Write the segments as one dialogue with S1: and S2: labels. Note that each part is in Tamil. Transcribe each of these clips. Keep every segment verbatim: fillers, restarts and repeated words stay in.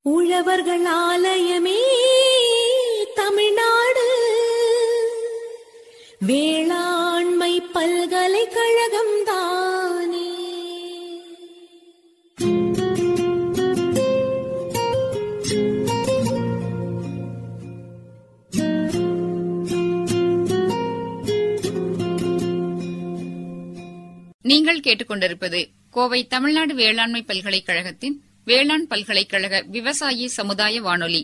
S1: உழவர்கள் ஆலயமே தமிழ்நாடு வேளாண்மை பல்கலைக்கழகம் தானே.
S2: நீங்கள் கேட்டுக்கொண்டிருப்பது கோவை தமிழ்நாடு வேளாண்மை பல்கலைக்கழகத்தின் வேளாண் பல்கலைக்கழக விவசாயி சமுதாய வானொலி.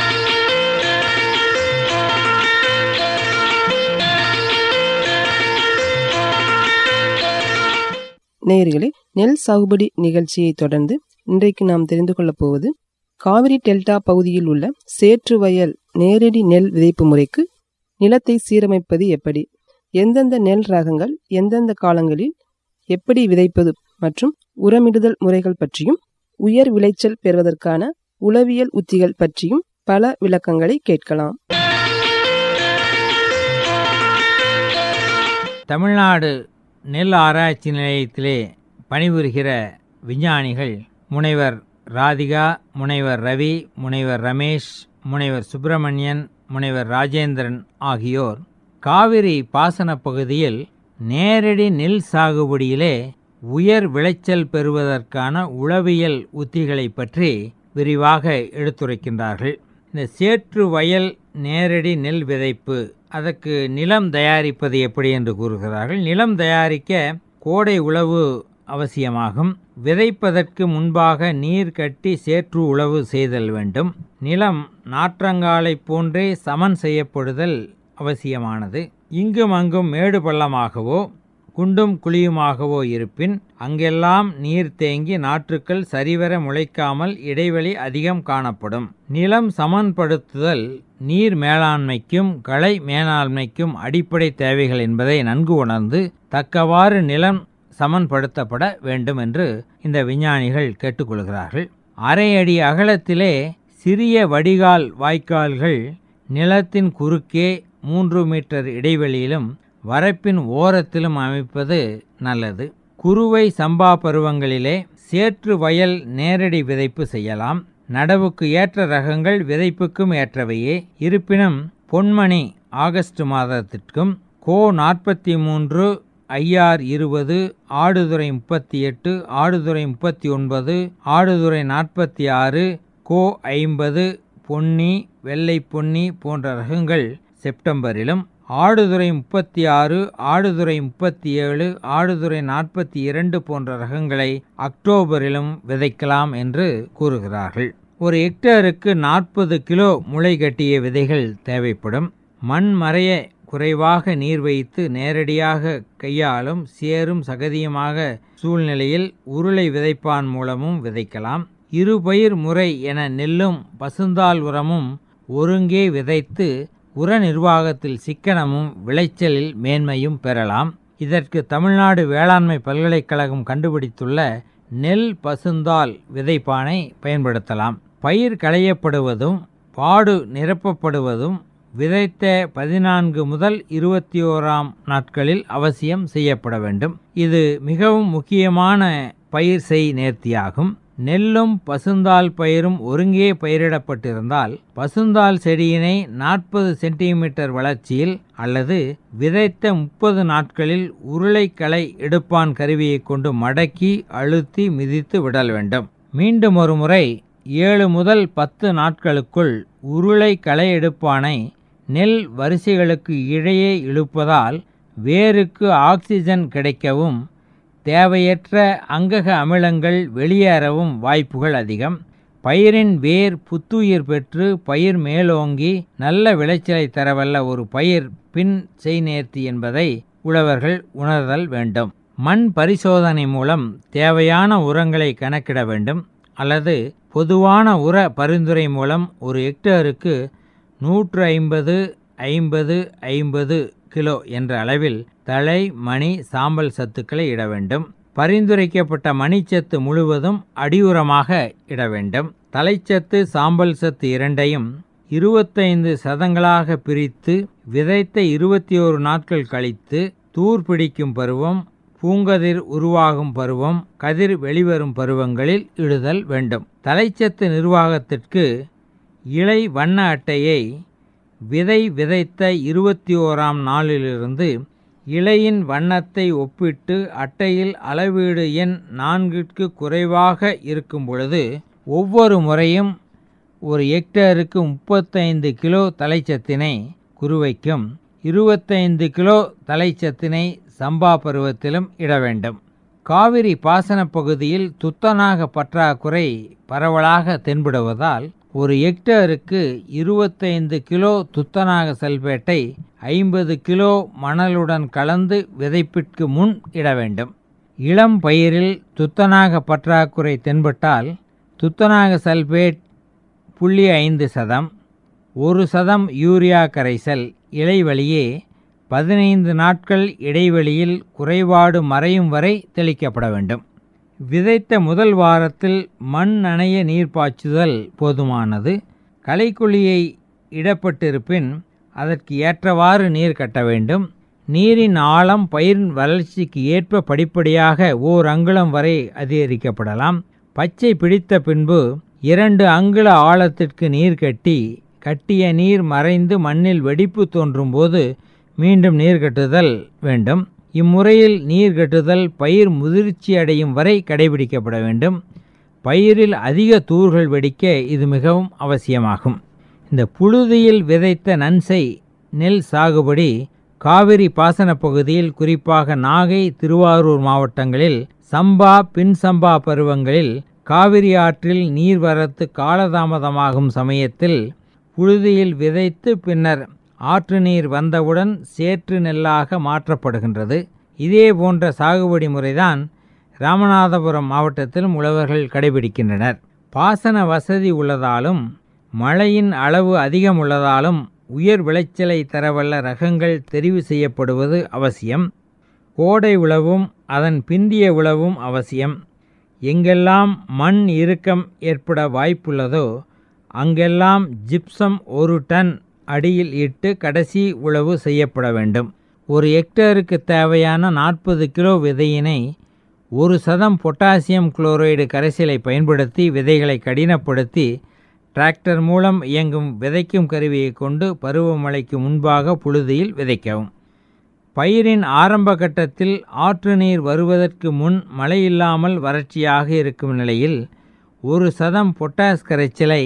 S3: நேயர்களே, நெல் சாகுபடி நிகழ்ச்சியை தொடர்ந்து இன்றைக்கு நாம் தெரிந்து கொள்ளப் போவது காவிரி டெல்டா பகுதியில் உள்ள சேற்று வயல் நேரடி நெல் விதைப்பு முறைக்கு நிலத்தை சீரமைப்பது எப்படி, எந்தெந்த நெல் ரகங்கள் எந்தெந்த காலங்களில் எப்படி விதைப்பது மற்றும் உரமிடுதல் முறைகள் பற்றியும் உயர் விளைச்சல் பெறுவதற்கான உளவியல் உத்திகள் பற்றியும் பல விளக்கங்களை கேட்கலாம்.
S4: தமிழ்நாடு நெல் ஆராய்ச்சி நிலையத்திலே பணிபுரிகிற விஞ்ஞானிகள் முனைவர் ராதிகா, முனைவர் ரவி, முனைவர் ரமேஷ், முனைவர் சுப்பிரமணியன், முனைவர் ராஜேந்திரன் ஆகியோர் காவிரி பாசன பகுதியில் நேரடி நெல் சாகுபடியிலே உயர் விளைச்சல் பெறுவதற்கான உளவியல் உத்திகளை பற்றி விரிவாக எடுத்துரைக்கின்றார்கள். இந்த சேற்று வயல் நேரடி நெல் விதைப்பு, அதற்கு நிலம் தயாரிப்பது எப்படி என்று கூறுகிறார்கள். நிலம் தயாரிக்க கோடை உழவு அவசியமாகும். விதைப்பதற்கு முன்பாக நீர் கட்டி சேற்று உழவு செய்தல் வேண்டும். நிலம் நாற்றங்காலை போன்றே சமன் செய்யப்படுதல் அவசியமானது. இங்கும் அங்கும் மேடு பள்ளமாகவோ குண்டும் குழியுமாகவோ இருப்பின் அங்கெல்லாம் நீர் தேங்கி நாற்றுக்கள் சரிவர முளைக்காமல் இடைவெளி அதிகம் காணப்படும். நிலம் சமன்படுத்துதல் நீர் மேலாண்மைக்கும் களை மேலாண்மைக்கும் அடிப்படை தேவைகள் என்பதை நன்கு உணர்ந்து தக்கவாறு நிலம் சமன்படுத்தப்பட வேண்டும் என்று இந்த விஞ்ஞானிகள் கேட்டுக்கொள்கிறார்கள். அரை அடி அகலத்திலே சிறிய வடிகால் வாய்க்கால்கள் நிலத்தின் குறுக்கே மூன்று மீட்டர் இடைவெளியிலும் வரப்பின் ஓரத்திலும் அமைப்பது நல்லது. குறுவை சம்பா பருவங்களிலே சேற்று வயல் நேரடி விதைப்பு செய்யலாம். நடவுக்கு ஏற்ற ரகங்கள் விதைப்புக்கும் ஏற்றவையே. இருப்பினும் பொன்மணி ஆகஸ்ட் மாதத்திற்கும், கோ நாற்பத்தி மூன்று, ஐஆர் இருபது, ஆடுதுறை முப்பத்தி எட்டு, ஆடுதுறை முப்பத்தி ஒன்பது, ஆடுதுறை நாற்பத்தி ஆறு, கோ ஐம்பது, பொன்னி, வெள்ளை பொன்னி போன்ற ரகங்கள் செப்டம்பரிலும், ஆடுதுறை முப்பத்தி ஆறு, ஆடுதுறை முப்பத்தி ஏழு, ஆடுதுறை நாற்பத்தி இரண்டு போன்ற ரகங்களை அக்டோபரிலும் விதைக்கலாம் என்று கூறுகிறார்கள். ஒரு ஹெக்டேருக்கு நாற்பது கிலோ முளை கட்டிய விதைகள் தேவைப்படும். மண் மறைய குறைவாக நீர் வைத்து நேரடியாக கையாலும் சேரும் சகதியுமாக சூழ்நிலையில் உருளை விதைப்பான் மூலமும் விதைக்கலாம். இருபயிர் முறை என நெல்லும் பசுந்தாள் உரமும் ஒருங்கே விதைத்து உர நிர்வாகத்தில் சிக்கனமும் விளைச்சலில் மேன்மையும் பெறலாம். இதற்கு தமிழ்நாடு வேளாண்மை பல்கலைக்கழகம் கண்டுபிடித்துள்ள நெல் பசுந்தாள் விதைப்பானை பயன்படுத்தலாம். பயிர் களையப்படுவதும் பாடு நிரப்பப்படுவதும் விதைத்த பதினான்கு முதல் இருபத்தி ஓராம் நாட்களில் அவசியம் செய்யப்பட வேண்டும். இது மிகவும் முக்கியமான பயிர் செய் நேர்த்தியாகும். நெல்லும் பசுந்தாள் பயிரும் ஒருங்கே பயிரிடப்பட்டிருந்தால் பசுந்தாள் செடியினை நாற்பது சென்டிமீட்டர் வளர்ச்சியில் அல்லது விதைத்த முப்பது நாட்களில் உருளைக்களை எடுப்பான் கருவியை கொண்டு மடக்கி அழுத்தி மிதித்து விடல் வேண்டும். மீண்டும் ஒரு முறை ஏழு முதல் பத்து நாட்களுக்குள் உருளை களை எடுப்பானை நெல் வரிசைகளுக்கு இடையே இழுப்பதால் வேருக்கு ஆக்சிஜன் கிடைக்கவும் தேவையற்ற அங்கக அமிலங்கள் வெளியேறவும் வாய்ப்புகள் அதிகம். பயிரின் வேர் புத்துயிர் பெற்று பயிர் மேலோங்கி நல்ல விளைச்சலை தரவல்ல ஒரு பயிர் பின் செய் நேர்த்தி என்பதை உழவர்கள் உணர்தல் வேண்டும். மண் பரிசோதனை மூலம் தேவையான உரங்களை கணக்கிட வேண்டும். அல்லது பொதுவான உர பரிந்துரை மூலம் ஒரு ஹெக்டேருக்கு நூற்று ஐம்பது ஐம்பது ஐம்பது கிலோ என்ற அளவில் தழை மணி சாம்பல் சத்துக்களை இட வேண்டும். பரிந்துரைக்கப்பட்ட மணிச்சத்து முழுவதும் அடியுரமாக இட வேண்டும். தலைச்சத்து சாம்பல் சத்து இரண்டையும் இருபத்தைந்து சதங்களாக பிரித்து விதைத்த இருபத்தி ஓரு நாட்கள் கழித்து தூர் பிடிக்கும் பருவம், பூ பூங்கதிர் உருவாகும் பருவம், கதிர் வெளிவரும் பருவங்களில் இடுதல் வேண்டும். தலைச்சத்து நிர்வாகத்திற்கு இலை வண்ண அட்டையை விதை விதைத்த இருபத்தி ஓராம் நாளிலிருந்து இலையின் வண்ணத்தை ஒப்பிட்டு அட்டையில் அளவீடு எண் நான்கிற்கு குறைவாக இருக்கும் பொழுது ஒவ்வொரு முறையும் ஒரு ஹெக்டேருக்கு முப்பத்தைந்து கிலோ தலைச்சத்தினை குருவைக்கும் இருபத்தைந்து கிலோ தலைச்சத்தினை சம்பா பருவத்திலும் இட வேண்டும். காவிரி பாசன பகுதியில் துத்தநாக பற்றாக்குறை பரவலாக தென்படுவதால் ஒரு ஹெக்டேருக்கு இருபத்தைந்து கிலோ துத்தநாக சல்பேட்டை ஐம்பது கிலோ மணலுடன் கலந்து விதைப்பிற்கு முன் இட வேண்டும். இளம் பயிரில் துத்தநாக பற்றாக்குறை தென்பட்டால் துத்தநாக சல்பேட் புள்ளி ஐந்து சதம் ஒரு சதம் யூரியா கரைசல் இலைவழியே பதினைந்து நாட்கள் இடைவெளியில் குறைபாடு மறையும் வரை தெளிக்கப்பட வேண்டும். விதைத்த முதல் வாரத்தில் மண் நனைய நீர் பாய்ச்சுதல் போதுமானது. களைக்குழியை இடப்பட்டிருப்பின் அதற்கு ஏற்றவாறு நீர் கட்ட வேண்டும். நீரின் ஆழம் பயிரின் வளர்ச்சிக்கு ஏற்ப படிப்படியாக ஓர் அங்குலம் வரை அதிகரிக்கப்படலாம். பச்சை பிடித்த பின்பு இரண்டு அங்குல ஆழத்திற்கு நீர் கட்டி கட்டிய நீர் மறைந்து மண்ணில் வெடிப்பு தோன்றும் போது மீண்டும் நீர் கட்டுதல் வேண்டும். இம்முறையில் நீர் கட்டுதல் பயிர் முதிர்ச்சி அடையும் வரை கடைபிடிக்கப்பட வேண்டும். பயிரில் அதிக தூர்கள் வெடிக்க இது மிகவும் அவசியமாகும். இந்த புழுதியில் விதைத்த நன்சை நெல் சாகுபடி காவிரி பாசன பகுதியில் குறிப்பாக நாகை, திருவாரூர் மாவட்டங்களில் சம்பா பின் சம்பா பருவங்களில் காவிரி ஆற்றில் நீர்வரத்து காலதாமதமாகும் சமயத்தில் புழுதியில் விதைத்து பின்னர் ஆற்று நீர் வந்தவுடன் சேற்று நெல்லாக மாற்றப்படுகின்றது. இதே போன்ற சாகுபடி முறைதான் ராமநாதபுரம் மாவட்டத்திலும் உழவர்கள் கடைபிடிக்கின்றனர். பாசன வசதி உள்ளதாலும் மழையின் அளவு அதிகம் உள்ளதாலும் உயர் விளைச்சலை தரவல்ல ரகங்கள் தெரிவு செய்யப்படுவது அவசியம். கோடை உழவும் அதன் பிந்திய உழவும் அவசியம். எங்கெல்லாம் மண் இறுக்கம் ஏற்பட வாய்ப்புள்ளதோ அங்கெல்லாம் ஜிப்சம் ஒரு டன் அடியில் இட்டு கடைசி உழவு செய்யப்பட வேண்டும். ஒரு ஹெக்டேருக்கு தேவையான நாற்பது கிலோ விதையினை ஒரு சதம் பொட்டாசியம் குளோரைடு கரைசலை பயன்படுத்தி விதைகளை கடினப்படுத்தி டிராக்டர் மூலம் இயங்கும் விதைக்கும் கருவியை கொண்டு பருவமழைக்கு முன்பாக புழுதியில் விதைக்கவும். பயிரின் ஆரம்ப கட்டத்தில் ஆற்று நீர் வருவதற்கு முன் மழை இல்லாமல் வறட்சியாக இருக்கும் நிலையில் ஒரு சதம் பொட்டாஸ் கரைச்சலை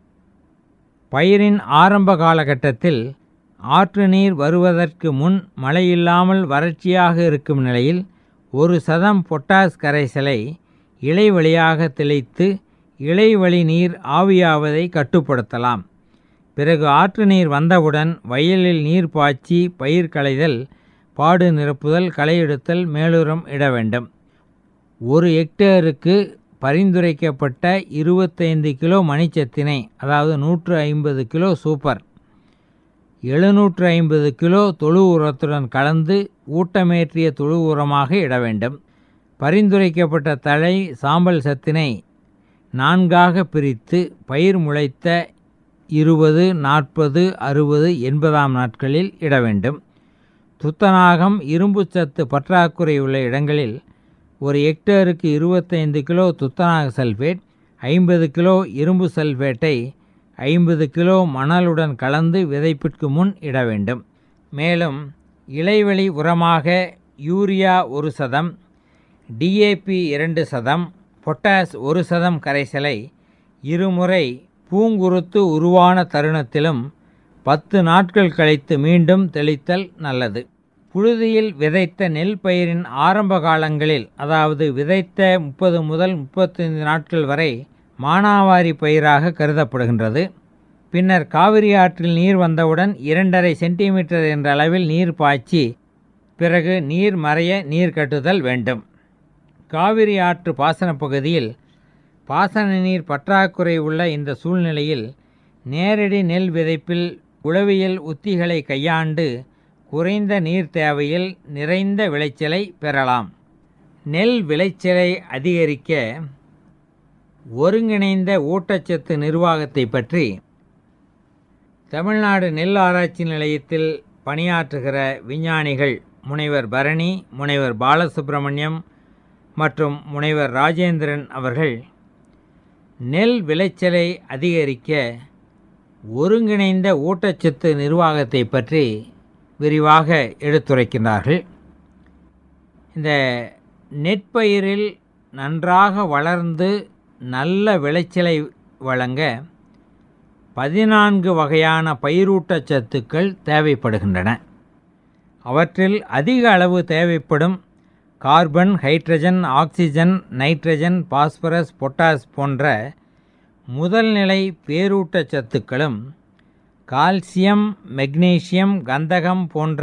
S4: பயிரின் ஆரம்ப காலகட்டத்தில் ஆற்று நீர் வருவதற்கு முன் மழையில்லாமல் வறட்சியாக இருக்கும் நிலையில் ஒரு சதம் பொட்டாஸ் கரைசலை இலை வழியாக தெளித்து இலை வழி நீர் ஆவியாவதை கட்டுப்படுத்தலாம். பிறகு ஆற்று நீர் வந்தவுடன் வயலில் நீர் பாய்ச்சி பயிர் களைதல், பாடு நிரப்புதல், களை எடுத்தல், மேலுரம் இட வேண்டும். ஒரு ஹெக்டேருக்கு பரிந்துரைக்கப்பட்ட இருபத்தைந்து கிலோ மணிச்சத்தினை, அதாவது நூற்று ஐம்பது கிலோ சூப்பர், எழுநூற்று ஐம்பது கிலோ தொழு உரத்துடன் கலந்து ஊட்டமேற்றிய தொழு உரமாக இட வேண்டும். பரிந்துரைக்கப்பட்ட தழை சாம்பல் சத்தினை நான்காக பிரித்து பயிர் முளைத்த இருபது, நாற்பது, அறுபது, எண்பதாம் நாட்களில் இட வேண்டும். துத்தநாகம், இரும்பு சத்து பற்றாக்குறை உள்ள இடங்களில் ஒரு ஹெக்டேருக்கு இருபத்தைந்து கிலோ துத்தநாக சல்பேட், ஐம்பது கிலோ இரும்பு சல்பேட்டை ஐம்பது கிலோ மணலுடன் கலந்து விதைப்பிற்கு முன் இட வேண்டும். மேலும் இலைவெளி உரமாக யூரியா ஒரு சதம், டிஏபி இரண்டு சதம், பொட்டாஸ் ஒரு சதம் கரைசலை இருமுறை பூங்குருத்து உருவான தருணத்திலும் பத்து நாட்கள் கழித்து மீண்டும் தெளித்தல் நல்லது. புழுதியில் விதைத்த நெல் பயிரின் ஆரம்ப காலங்களில், அதாவது விதைத்த முப்பது முதல் முப்பத்தைந்து நாட்கள் வரை மானாவாரி பயிராக கருதப்படுகின்றது. பின்னர் காவிரி ஆற்றில் நீர் வந்தவுடன் இரண்டரை சென்டிமீட்டர் என்ற அளவில் நீர் பாய்ச்சி பிறகு நீர் மறைய நீர் கட்டுதல் வேண்டும். காவிரி ஆற்று பாசன பகுதியில் பாசன நீர் பற்றாக்குறை உள்ள இந்த சூழ்நிலையில் நேரடி நெல் விதைப்பில் உளவியல் உத்திகளை கையாண்டு குறைந்த நீர் தேவையில் நிறைந்த விளைச்சலை பெறலாம். நெல் விளைச்சலை அதிகரிக்க ஒருங்கிணைந்த ஊட்டச்சத்து நிர்வாகத்தை பற்றி தமிழ்நாடு நெல் ஆராய்ச்சி நிலையத்தில் பணியாற்றுகிற விஞ்ஞானிகள் முனைவர் பரணி, முனைவர் பாலசுப்ரமணியம் மற்றும் முனைவர் ராஜேந்திரன் அவர்கள் நெல் விளைச்சலை அதிகரிக்க ஒருங்கிணைந்த ஊட்டச்சத்து நிர்வாகத்தை பற்றி விரிவாக எடுத்துரைக்கிறார்கள். இந்த நெற்பயிரில் நன்றாக வளர்ந்து நல்ல விளைச்சலை வழங்க பதினான்கு வகையான பயிரூட்டச்சத்துக்கள் தேவைப்படுகின்றன. அவற்றில் அதிக அளவு தேவைப்படும் carbon, hydrogen, oxygen, nitrogen, phosphorus, potash போன்ற முதல்நிலை பேரூட்டச்சத்துக்களும் கால்சியம், மெக்னீசியம், கந்தகம் போன்ற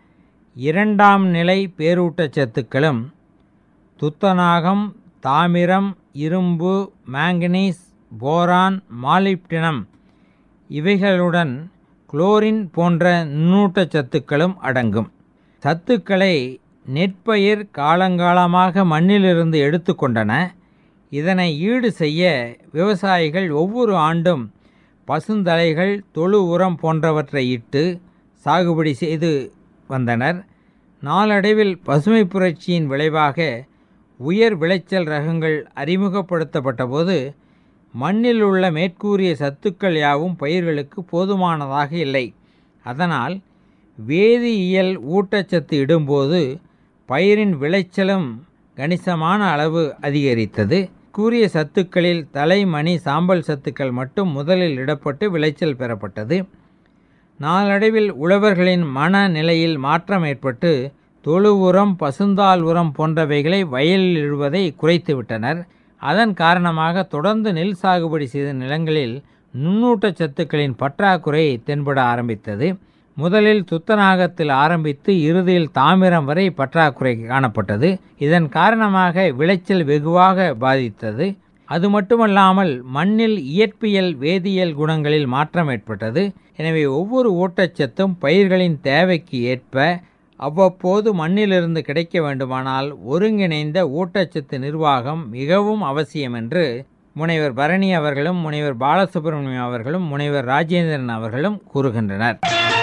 S4: இரண்டாம் நிலை பேரூட்டச்சத்துக்களும் துத்தநாகம், தாமிரம், இரும்பு, மாங்கனீஸ், போரான், மாலிப்டினம் இவைகளுடன் குளோரின் போன்ற நுண்ணூட்டச்சத்துக்களும் அடங்கும். சத்துக்களை நெற்பயிர் காலங்காலமாக மண்ணிலிருந்து எடுத்து கொண்டன. இதனை ஈடு செய்ய விவசாயிகள் ஒவ்வொரு ஆண்டும் பசுந்தலைகள், தொழு உரம் போன்றவற்றை இட்டு சாகுபடி செய்து வந்தனர். நாளடைவில் பசுமை புரட்சியின் விளைவாக உயர் விளைச்சல் ரகங்கள் அறிமுகப்படுத்தப்பட்ட போது மண்ணில் உள்ள மேற்கூறிய சத்துக்கள் யாவும் பயிர்களுக்கு போதுமானதாக இல்லை. அதனால் வேதியியல் ஊட்டச்சத்து இடும்போது பயிரின் விளைச்சலும் கணிசமான அளவு அதிகரித்தது. கூறிய சத்துக்களில் தலை, மணி, சாம்பல் சத்துக்கள் மட்டும் முதலில் இடப்பட்டு விளைச்சல் பெறப்பட்டது. நாளடைவில் உழவர்களின் மனநிலையில் மாற்றம் ஏற்பட்டு தொழு உரம், பசுந்தாள் உரம் போன்றவைகளை வயலில் இடுவதை குறைத்துவிட்டனர். அதன் காரணமாக தொடர்ந்து நெல் சாகுபடி செய்த நிலங்களில் நுண்ணூட்டச்சத்துக்களின் பற்றாக்குறை தென்பட ஆரம்பித்தது. முதலில் துத்தநாகத்தில் ஆரம்பித்து இறுதியில் தாமிரம் வரை பற்றாக்குறை காணப்பட்டது. இதன் காரணமாக விளைச்சல் வெகுவாக பாதித்தது. அது மட்டுமல்லாமல் மண்ணில் இயற்பியல் வேதியியல் குணங்களில் மாற்றம் ஏற்பட்டது. எனவே ஒவ்வொரு ஊட்டச்சத்தும் பயிர்களின் தேவைக்கு ஏற்ப அவ்வப்போது மண்ணிலிருந்து கிடைக்க வேண்டுமானால் ஒருங்கிணைந்த ஊட்டச்சத்து நிர்வாகம் மிகவும் அவசியம் என்று முனைவர் பரணி அவர்களும் முனைவர் பாலசுப்ரமணியம் அவர்களும் முனைவர் ராஜேந்திரன் அவர்களும் கூறுகின்றனர்.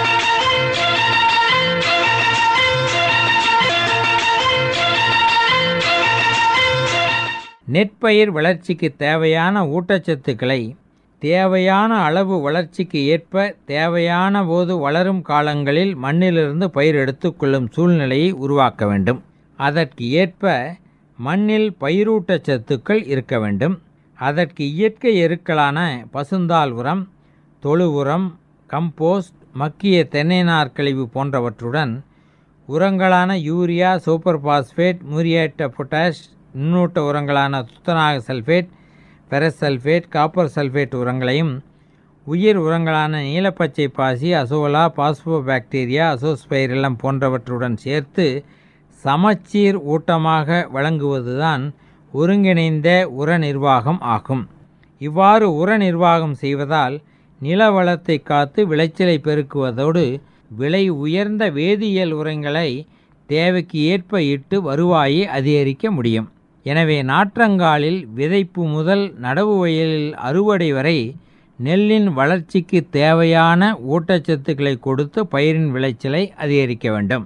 S4: நெற்பயிர் வளர்ச்சிக்கு தேவையான ஊட்டச்சத்துக்களை தேவையான அளவு வளர்ச்சிக்கு ஏற்ப தேவையான போது வளரும் காலங்களில் மண்ணிலிருந்து பயிர் எடுத்துக்கொள்ளும் சூழ்நிலையை உருவாக்க வேண்டும். அதற்கு ஏற்ப மண்ணில் பயிரூட்டச்சத்துக்கள் இருக்க வேண்டும். அதற்கு இயற்கை எருக்களான பசுந்தாள் உரம், தொழு உரம், கம்போஸ்ட், மக்கிய தென்னை நார் கழிவு போன்றவற்றுடன் உரங்களான urea, super phosphate, muriate of potash, நுண்ணூட்ட உரங்களான துத்தநாக sulphate, ferrous sulphate, copper sulphate உரங்களையும் உயிர் உரங்களான நீலப்பச்சை பாசி, அசோலா, பாஸ்போ பாக்டீரியா, அசோஸ்பைரிலம் போன்றவற்றுடன் சேர்த்து சமச்சீர் ஊட்டமாக வழங்குவதுதான் ஒருங்கிணைந்த உர நிர்வாகம் ஆகும். இவ்வாறு உர நிர்வாகம் செய்வதால் நில வளத்தை காத்து விளைச்சலை பெருக்குவதோடு விலை உயர்ந்த வேதியியல் உரங்களை தேவைக்கு ஏற்ப இட்டு வருவாயை அதிகரிக்க முடியும். எனவே நாற்றங்காலில் விதைப்பு முதல் நடவு வயலில் அறுவடை வரை நெல்லின் வளர்ச்சிக்கு தேவையான ஊட்டச்சத்துக்களை கொடுத்து பயிரின் விளைச்சலை அதிகரிக்க வேண்டும்.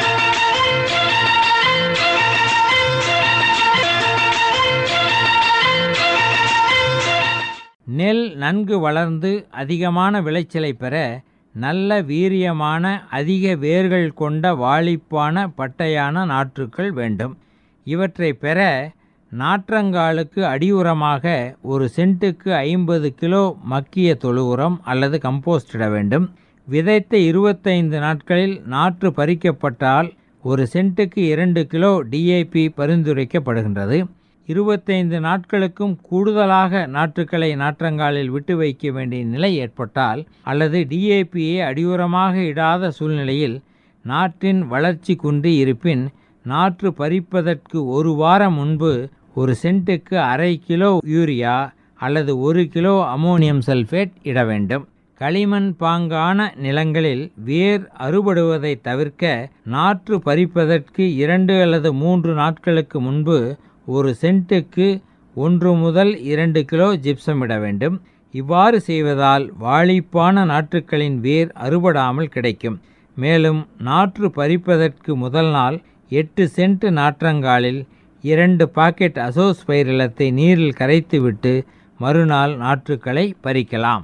S4: நெல் நன்கு வளர்ந்து அதிகமான விளைச்சலை பெற நல்ல வீரியமான அதிக வேர்கள் கொண்ட வாளிப்பான பட்டையான நாற்றுக்கள் வேண்டும். இவற்றை பெற நாற்றங்காலுக்கு அடியுரமாக ஒரு சென்ட்டுக்கு ஐம்பது கிலோ மக்கிய தொழு உரம் அல்லது கம்போஸ்ட் இட வேண்டும். விதைத்த இருபத்தைந்து நாட்களில் நாற்று பறிக்கப்பட்டால் ஒரு சென்ட்டுக்கு இரண்டு கிலோ டிஏபி பரிந்துரைக்கப்படுகின்றது. இருபத்தைந்து நாட்களுக்கும் கூடுதலாக நாற்றுக்களை நாற்றங்காலில் விட்டு வைக்க வேண்டிய நிலை ஏற்பட்டால் அல்லது டிஏபியை அடியுரமாக இடாத சூழ்நிலையில் நாற்றின் வளர்ச்சி குன்றி இருப்பின் நாற்று பறிப்பதற்கு ஒரு வாரம் முன்பு ஒரு சென்ட்டுக்கு அரை கிலோ யூரியா அல்லது ஒரு கிலோ அமோனியம் சல்ஃபேட் இட வேண்டும். களிமண் பாங்கான நிலங்களில் வேர் அறுபடுவதை தவிர்க்க நாற்று பறிப்பதற்கு இரண்டு அல்லது மூன்று நாட்களுக்கு முன்பு ஒரு சென்ட்டுக்கு ஒன்று முதல் இரண்டு கிலோ ஜிப்சம் இட வேண்டும். இவ்வாறு செய்வதால் வாளிப்பான நாற்றுக்களின் வேர் அறுபடாமல் கிடைக்கும். மேலும் நாற்று பறிப்பதற்கு முதல் நாள் எட்டு சென்ட் நாற்றங்காலில் இரண்டு பாக்கெட் அசோஸ்பைரிலத்தை நீரில் கரைத்துவிட்டு மறுநாள் நாற்றுக்களை பறிக்கலாம்.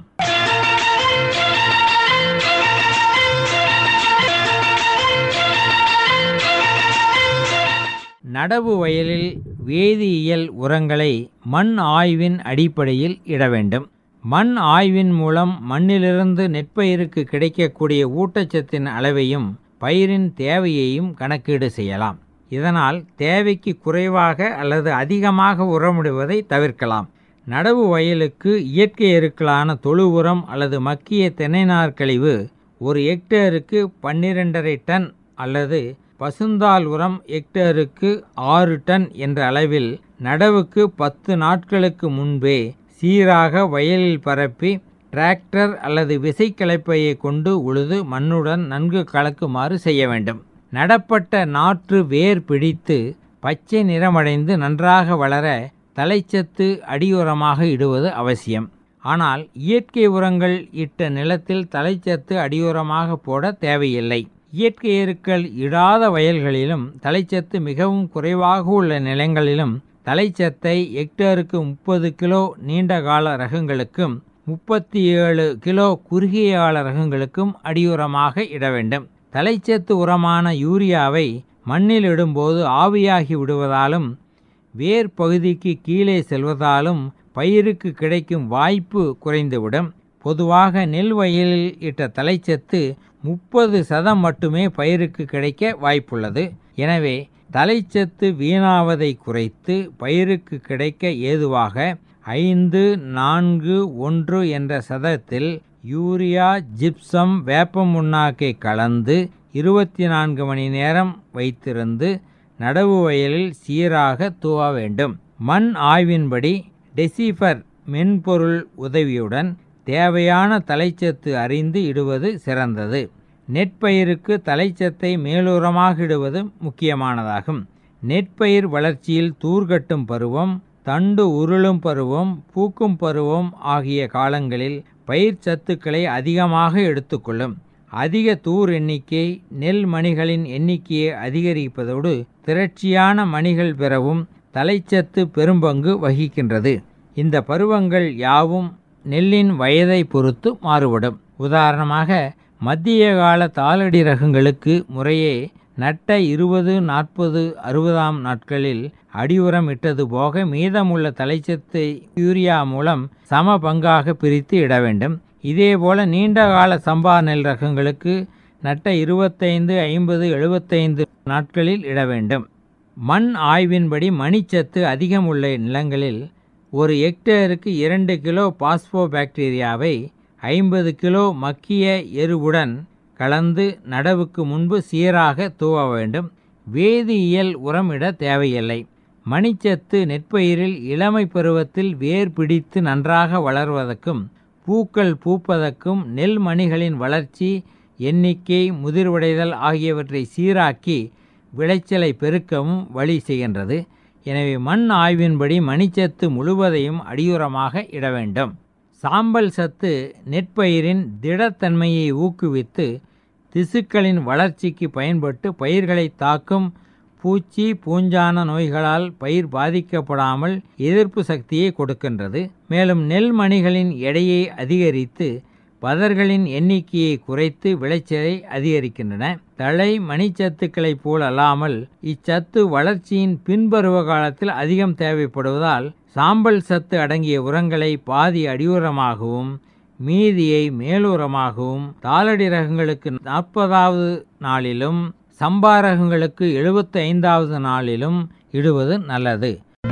S4: நடவு வயலில் வேதியியல் உரங்களை மண் ஆய்வின் அடிப்படையில் இட வேண்டும். மண் ஆய்வின் மூலம் மண்ணிலிருந்து நெற்பயிருக்கு கிடைக்கக்கூடிய ஊட்டச்சத்தின் அளவையும் பயிரின் தேவையையும் கணக்கீடு செய்யலாம். இதனால் தேவைக்கு குறைவாக அல்லது அதிகமாக உரமிடுவதை தவிர்க்கலாம். நடவு வயலுக்கு இயற்கை எருக்களான தொழு உரம் அல்லது மக்கிய தென்னைநார் கழிவு ஒரு ஹெக்டேருக்கு பன்னிரெண்டரை டன் அல்லது பசுந்தாள் உரம் ஹெக்டேருக்கு ஆறு டன் என்ற அளவில் நடவுக்கு பத்து நாட்களுக்கு முன்பே சீராக வயலில் பரப்பி டிராக்டர் அல்லது விசைக்கலப்பையை கொண்டு உழுது மண்ணுடன் நன்கு கலக்குமாறு செய்ய வேண்டும். நடப்பட்ட நாற்று வேர் பிடித்து பச்சை நிறமடைந்து நன்றாக வளர தலைச்சத்து அடியுரமாக இடுவது அவசியம். ஆனால் இயற்கை உரங்கள் இட்ட நிலத்தில் தலைச்சத்து அடியுரமாக போட தேவையில்லை. இயற்கை எருக்கள் இடாத வயல்களிலும் தலைச்சத்து மிகவும் குறைவாக உள்ள நிலங்களிலும் தலைச்சத்தை ஹெக்டேருக்கு முப்பது கிலோ நீண்ட கால ரகங்களுக்கும் முப்பத்தி ஏழு கிலோ குறுகிய கால ரகங்களுக்கும் அடியுரமாக இட வேண்டும். தலைச்சத்து உரமான யூரியாவை மண்ணில் இடும்போது ஆவியாகி விடுவதாலும் வேர் பகுதிக்கு கீழே செல்வதாலும் பயிருக்கு கிடைக்கும் வாய்ப்பு குறைந்துவிடும். பொதுவாக நெல் வயலில் இட்ட தலைச்சத்து முப்பது சதம் மட்டுமே பயிருக்கு கிடைக்க வாய்ப்புள்ளது. எனவே தலைச்சத்து வீணாவதை குறைத்து பயிருக்கு கிடைக்க ஏதுவாக ஐந்து நான்கு ஒன்று என்ற சதத்தில் யூரியா ஜிப்சம் வேப்ப முன்னாக்கை கலந்து இருபத்தி நான்கு மணி நேரம் வைத்திருந்து நடவு வயலில் சீராக தூவ வேண்டும். மண் ஆய்வின்படி டெசிஃபர் மென்பொருள் உதவியுடன் தேவையான தலைச்சத்து அறிந்து இடுவது சிறந்தது. நெற்பயிருக்கு தலைச்சத்தை மேலுரமாக இடுவது முக்கியமானதாகும். நெற்பயிர் வளர்ச்சியில் தூர்கட்டும் பருவம், தண்டு உருளும் பருவம், பூக்கும் பருவம் ஆகிய காலங்களில் பயிர் சத்துக்களை அதிகமாக எடுத்துக்கொள்ளும். அதிக தூர் எண்ணிக்கை நெல் மணிகளின் எண்ணிக்கையை அதிகரிப்பதோடு திரட்சியான மணிகள் பெறவும் தலைச்சத்து பெரும்பங்கு வகிக்கின்றது. இந்த பருவங்கள் யாவும் நெல்லின் வயதை பொறுத்து மாறுபடும். உதாரணமாக மத்திய கால தாளடி ரகங்களுக்கு முறையே நட்ட இருபது நாற்பது அறுபதாம் நாட்களில் அடியுரம் இட்டது போக மீதமுள்ள தலைச்சத்தை யூரியா மூலம் சம பங்காக பிரித்து இட வேண்டும். இதேபோல நீண்ட கால சம்பா நெல் ரகங்களுக்கு நட்ட இருபத்தைந்து ஐம்பது எழுபத்தைந்து நாட்களில் இட வேண்டும். மண் ஆய்வின்படி மணிச்சத்து அதிகம் உள்ள நிலங்களில் ஒரு ஹெக்டேருக்கு இரண்டு கிலோ பாஸ்போ பாக்டீரியாவை ஐம்பது கிலோ மக்கிய எருவுடன் கலந்து நடவுக்கு முன்பு சீராக தூவ வேண்டும். வேதியியல் உரமிட தேவையில்லை. மணிச்சத்து நெற்பயிரில் இளமை பருவத்தில் வேர் பிடித்து நன்றாக வளர்வதற்கும் பூக்கள் பூப்பதற்கும் நெல் மணிகளின் வளர்ச்சி எண்ணிக்கை முதிர்வடைதல் ஆகியவற்றை சீராக்கி விளைச்சலை பெருக்கவும் வழி செய்கின்றது. எனவே மண் ஆய்வின்படி மணிச்சத்து முழுவதையும் அடியுரமாக இட வேண்டும். சாம்பல் சத்து நெற்பயிரின் திடத்தன்மையை ஊக்குவித்து திசுக்களின் வளர்ச்சிக்கு பயன்பட்டு பயிர்களை தாக்கும் பூச்சி பூஞ்சான நோய்களால் பயிர் பாதிக்கப்படாமல் எதிர்ப்பு சக்தியை கொடுக்கின்றது. மேலும் நெல் மணிகளின் எடையை அதிகரித்து பதர்களின் எண்ணிக்கையை குறைத்து விளைச்சலை அதிகரிக்கின்றன. தழை மணிச்சத்துக்களைப் போல் அல்லாமல் இச்சத்து வளர்ச்சியின் பின்பருவ காலத்தில் அதிகம் தேவைப்படுவதால் சாம்பல் சத்து அடங்கிய உரங்களை பாதி அடியுரமாகவும் மீதியை மேலுரமாகவும் தாளடி ரகங்களுக்கு நாற்பதாவது நாளிலும் சம்பா ரகங்களுக்கு எழுபத்தி ஐந்தாவது நாளிலும் இடுவது நல்லது.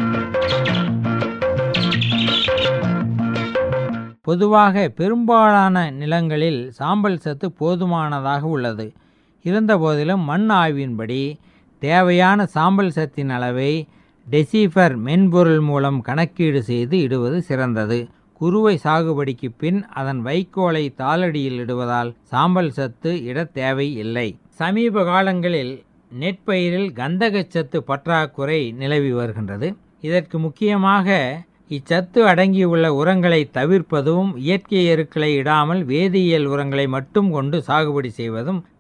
S4: பொதுவாக பெரும்பாலான நிலங்களில் சாம்பல் சத்து போதுமானதாக உள்ளது. இருந்தபோதிலும் மண் ஆய்வின்படி தேவையான சாம்பல் சத்தின் அளவை டெசிஃபர் மென்பொருள் மூலம் கணக்கீடு செய்து இடுவது சிறந்தது. குறுவை சாகுபடிக்கு பின் அதன் வைக்கோலை தாளடியில் இடுவதால் சாம்பல் சத்து இட தேவை இல்லை. சமீப காலங்களில் நெற்பயிரில் கந்தகச்சத்து பற்றாக்குறை நிலவி வருகின்றது. இதற்கு முக்கியமாக இச்சத்து அடங்கியுள்ள உரங்களை தவிர்ப்பதும் இயற்கை எருக்களை இடாமல் வேதியியல் உரங்களை மட்டும் கொண்டு சாகுபடி செய்வதும்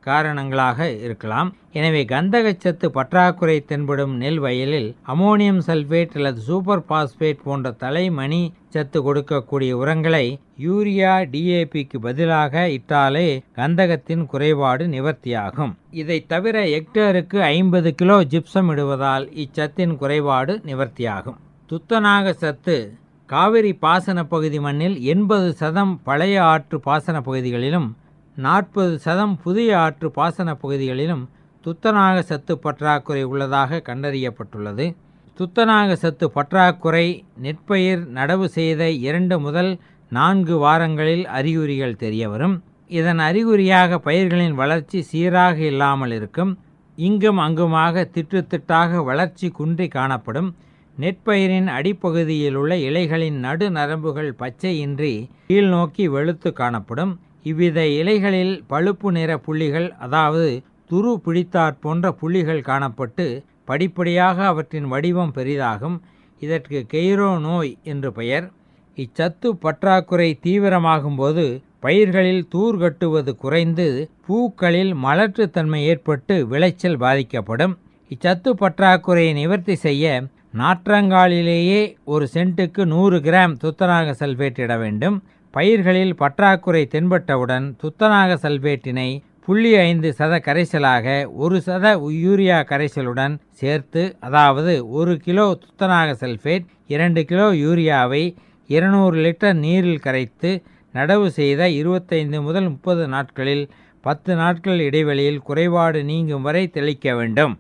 S4: காரணங்களாக இருக்கலாம். எனவே கந்தகச்சத்து பற்றாக்குறை தென்படும் நெல் வயலில் அமோனியம் சல்பேட் அல்லது சூப்பர் பாஸ்பேட் போன்ற தலைமணி சத்து கொடுக்கக்கூடிய உரங்களை யூரியா டிஏபிக்கு பதிலாக இட்டாலே கந்தகத்தின் குறைபாடு நிவர்த்தியாகும். இதை தவிர ஹெக்டேருக்கு ஐம்பது கிலோ ஜிப்சம் இடுவதால் இச்சத்தின் குறைபாடு நிவர்த்தியாகும். துத்தநாக சத்து காவிரி பாசன பகுதி மண்ணில் எண்பது சதம் பழைய ஆற்று பாசன பகுதிகளிலும் நாற்பது சதம் புதிய ஆற்று பாசன பகுதிகளிலும் துத்தநாக சத்து பற்றாக்குறை உள்ளதாக கண்டறியப்பட்டுள்ளது. துத்தநாக சத்து பற்றாக்குறை நெற்பயிர் நடவு செய்த இரண்டு முதல் நான்கு வாரங்களில் அறிகுறிகள் தெரியவரும். இதன் அறிகுறியாக பயிர்களின் வளர்ச்சி சீராக இல்லாமல் இருக்கும். இங்கும் அங்குமாக திட்டு திட்டாக வளர்ச்சி குன்றி காணப்படும். நெற்பயிரின் அடிப்பகுதியில் உள்ள இலைகளின் நடு நரம்புகள் பச்சையின்றி கீழ் நோக்கி வெளுத்து காணப்படும். இவ்வித இலைகளில் பழுப்பு நிற புள்ளிகள், அதாவது துரு பிடித்தாற் போன்ற புள்ளிகள் காணப்பட்டு படிப்படியாக அவற்றின் வடிவம் பெரிதாகும். இதற்கு கெய்ரோ நோய் என்று பெயர். இச்சத்து பற்றாக்குறை தீவிரமாகும் போது பயிர்களில் தூர் கட்டுவது குறைந்து பூக்களில் மலற்றுத்தன்மை ஏற்பட்டு விளைச்சல் பாதிக்கப்படும். இச்சத்து பற்றாக்குறையை நிவர்த்தி செய்ய நாற்றங்காலிலேயே ஒரு சென்ட்டுக்கு நூறு கிராம் துத்தநாக சல்பேட் இட வேண்டும். பயிர்களில் பற்றாக்குறை தென்பட்டவுடன் துத்தநாக சல்பேட்டினை புள்ளி ஐந்து சத கரைசலாக ஒரு சத யூரியா கரைசலுடன் சேர்த்து, அதாவது ஒரு கிலோ துத்தநாக சல்பேட் இரண்டு கிலோ யூரியாவை இருநூறு லிட்டர் நீரில் கரைத்து நடவு செய்த இருபத்தைந்து முதல் முப்பது நாட்களில் பத்து நாட்கள் இடைவெளியில் குறைபாடு நீங்கும் வரை தெளிக்க வேண்டும்.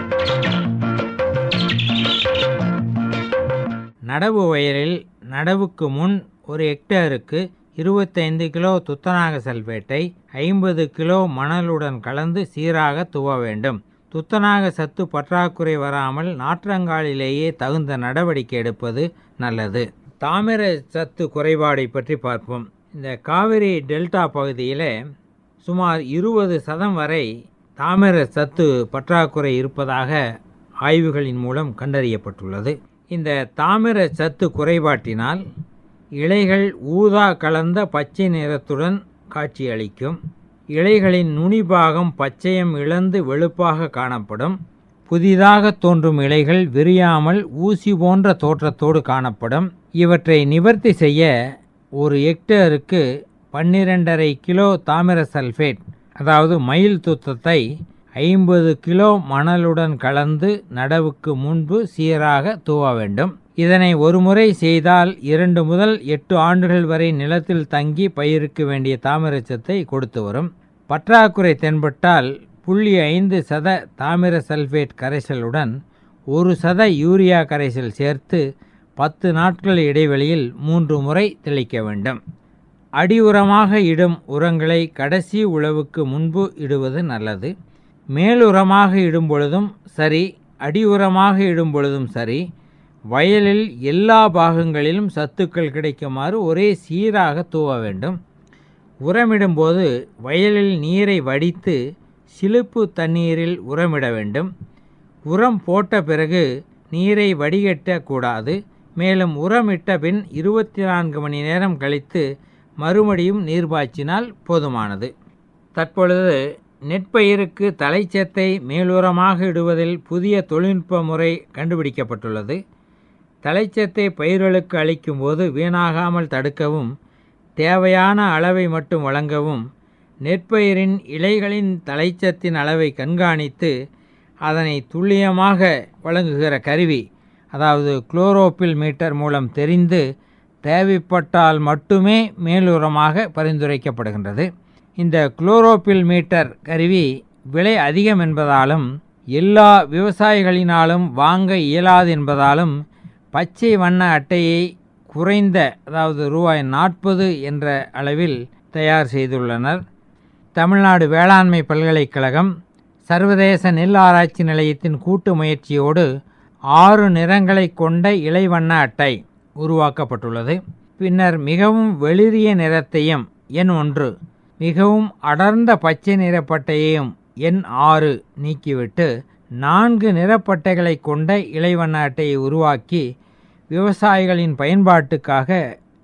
S4: நடவு வயலில் நடவுக்கு முன் ஒரு ஹெக்டேருக்கு இருபத்தைந்து கிலோ துத்தநாக சல்பேட்டை ஐம்பது கிலோ மணலுடன் கலந்து சீராக துவ வேண்டும். துத்தநாக சத்து பற்றாக்குறை வராமல் நாற்றங்காலிலேயே தகுந்த நடவடிக்கை எடுப்பது நல்லது. தாமிர சத்து குறைபாடை பற்றி பார்ப்போம். இந்த காவிரி டெல்டா பகுதியில் சுமார் இருபது சதம் வரை தாமிர சத்து பற்றாக்குறை இருப்பதாக ஆய்வுகளின் மூலம் கண்டறியப்பட்டுள்ளது. இந்த தாமிர சத்து குறைபாட்டினால் இலைகள் ஊதா கலந்த பச்சை நிறத்துடன் காட்சியளிக்கும். இலைகளின் நுனிபாகம் பச்சையம் இழந்து வெளுப்பாக காணப்படும். புதிதாக தோன்றும் இலைகள் விரியாமல் ஊசி போன்ற தோற்றத்தோடு காணப்படும். இவற்றை நிவர்த்தி செய்ய ஒரு ஹெக்டேருக்கு பன்னிரெண்டரை கிலோ தாமிர சல்பேட், அதாவது மயில் துத்தத்தை ஐம்பது கிலோ மணலுடன் கலந்து நடவுக்கு முன்பு சீராக தூவ வேண்டும். இதனை ஒரு முறை செய்தால் இரண்டு முதல் எட்டு ஆண்டுகள் வரை நிலத்தில் தங்கி பயிருக்கு வேண்டிய தாமிரச்சத்தை கொடுத்து வரும். பற்றாக்குறை தென்பட்டால் புள்ளி ஐந்து சத தாமிர சல்பேட் கரைசலுடன் ஒரு சத யூரியா கரைசல் சேர்த்து பத்து நாட்கள் இடைவெளியில் மூன்று முறை தெளிக்க வேண்டும். அடி உரமாக இடும் உரங்களை கடைசி உழவுக்கு முன்பு இடுவது நல்லது. மேலுரமாக இடும் பொழுதும் சரி, அடி உரமாக இடும் பொழுதும் சரி, வயலில் எல்லா பாகங்களிலும் சத்துக்கள் கிடைக்குமாறு ஒரே சீராக தூவ வேண்டும். உரமிடும்போது வயலில் நீரை வடித்து சிலுப்பு தண்ணீரில் உரமிட வேண்டும். உரம் போட்ட பிறகு நீரை வடிகட்டக்கூடாது. மேலும் உரமிட்ட பின் இருபத்தி நான்கு மணி நேரம் கழித்து மறுபடியும் நீர் பாய்ச்சினால் போதுமானது. தற்பொழுது நெற்பயிருக்கு தலைச்சத்தை மேலுரமாக இடுவதில் புதிய தொழில்நுட்ப முறை கண்டுபிடிக்கப்பட்டுள்ளது. தலைச்சத்தை பயிர்களுக்கு அளிக்கும் போது வீணாகாமல் தடுக்கவும், தேவையான அளவை மட்டும் வழங்கவும், நெற்பயிரின் இலைகளின் தலைச்சத்தின் அளவை கண்காணித்து அதனை துல்லியமாக வழங்குகிற கருவி, அதாவது குளோரோபில் மீட்டர் மூலம் தெரிந்து தேவைப்பட்டால் மட்டுமே மேலுரமாக பரிந்துரைக்கப்படுகின்றது. இந்த குளோரோபில் மீட்டர் கருவி விலை அதிகம் என்பதாலும் எல்லா விவசாயிகளினாலும் வாங்க இயலாது என்பதாலும் பச்சை வண்ண அட்டையை குறைந்த, அதாவது ரூபாய் நாற்பது என்ற அளவில் தயார் செய்துள்ளனர். தமிழ்நாடு வேளாண்மை பல்கலைக்கழகம் சர்வதேச நெல் ஆராய்ச்சி நிலையத்தின் கூட்டு முயற்சியோடு ஆறு நிறங்களை கொண்ட இலைவண்ண அட்டை உருவாக்கப்பட்டுள்ளது. பின்னர் மிகவும் வெளிரிய நிறத்தையும் எண் ஒன்று, மிகவும் அடர்ந்த பச்சை நிறப்பட்டையையும் எண் ஆறு நீக்கிவிட்டு நான்கு நிறப்பட்டைகளை கொண்ட இலைவண்ண அட்டையை உருவாக்கி விவசாயிகளின் பயன்பாட்டுக்காக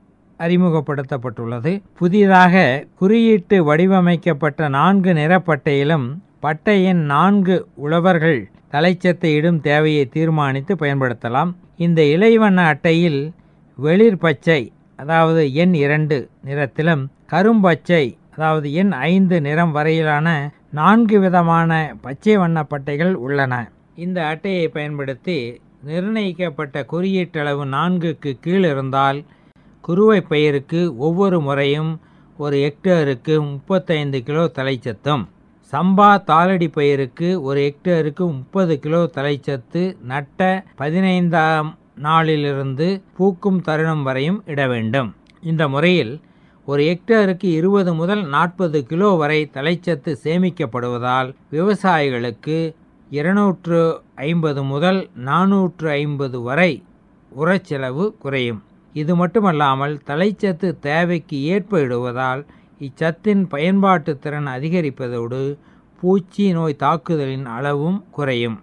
S4: அறிமுகப்படுத்தப்பட்டுள்ளது. புதிதாக குறியீட்டு வடிவமைக்கப்பட்ட நான்கு நிறப்பட்டையிலும் பட்டையின் நான்கு உழவர்கள் தலைச்சத்தை இடும் தேவையை தீர்மானித்து பயன்படுத்தலாம். இந்த இலைவண்ண அட்டையில் வெளிர் பச்சை அதாவது எண் இரண்டு நிறத்திலும் கரும்பச்சை அதாவது எண் ஐந்து நிறம் வரையிலான நான்கு விதமான பச்சை வண்ண பட்டைகள் உள்ளன. இந்த அட்டையை பயன்படுத்தி நிர்ணயிக்கப்பட்ட குறியீட்டளவு நான்குக்கு கீழ் இருந்தால் குறுவை பயிருக்கு ஒவ்வொரு முறையும் ஒரு ஹெக்டேருக்கு முப்பத்தைந்து கிலோ தலைச்சத்தும், சம்பா தாளடி பயிருக்கு ஒரு ஹெக்டேருக்கு முப்பது கிலோ தலைச்சத்து நட்ட பதினைந்தாம் நாளிலிருந்து பூக்கும் தருணம் வரையும் இட வேண்டும். இந்த முறையில் ஒரு ஹெக்டேருக்கு இருபது முதல் நாற்பது கிலோ வரை தலைச்சத்து சேமிக்கப்படுவதால் விவசாயிகளுக்கு இருநூற்று ஐம்பது முதல் நானூற்று ஐம்பது வரை உரச்செலவு குறையும். இது மட்டுமல்லாமல் தலைச்சத்து தேவைக்கு ஏற்ப இடுவதால் இச்சத்தின் பயன்பாட்டு திறன் அதிகரிப்பதோடு பூச்சி நோய் தாக்குதலின் அளவும் குறையும்.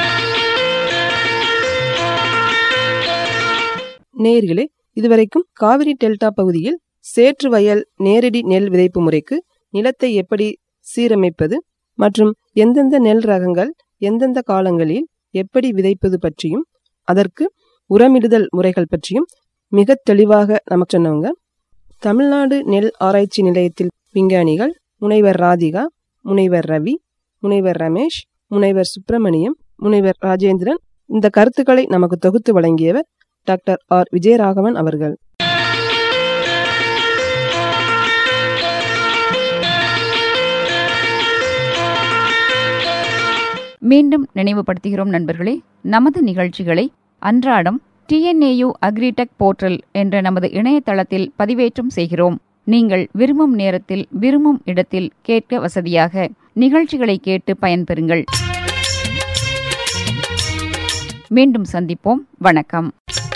S3: நேயர்களே, இதுவரைக்கும் காவிரி டெல்டா பகுதியில் சேற்று வயல் நேரடி நெல் விதைப்பு முறைக்கு நிலத்தை எப்படி சீரமைப்பது மற்றும் எந்தெந்த நெல் ரகங்கள் எந்தெந்த காலங்களில் எப்படி விதைப்பது பற்றியும் அதற்கு உரமிடுதல் முறைகள் பற்றியும் மிக தெளிவாக நமக்கு சொன்னவங்க தமிழ்நாடு நெல் ஆராய்ச்சி நிலையத்தில் விஞ்ஞானிகள் முனைவர் ராதிகா, முனைவர் ரவி, முனைவர் ரமேஷ், முனைவர் சுப்பிரமணியம், முனைவர் ராஜேந்திரன். இந்த கருத்துக்களை நமக்கு தொகுத்து வழங்கியவர் டாக்டர் ஆர் விஜயராகவன் அவர்கள்.
S2: மீண்டும் நினைவுபடுத்துகிறோம் நண்பர்களே, நமது நிகழ்ச்சிகளை அன்றாடம் டிஎன்ஏயு அக்ரிடெக் போர்ட்டல் என்ற நமது இணையதளத்தில் பதிவேற்றம் செய்கிறோம். நீங்கள் விரும்பும் நேரத்தில் விரும்பும் இடத்தில் கேட்க வசதியாக நிகழ்ச்சிகளை கேட்டு பயன்பெறுங்கள். மீண்டும் சந்திப்போம். வணக்கம்.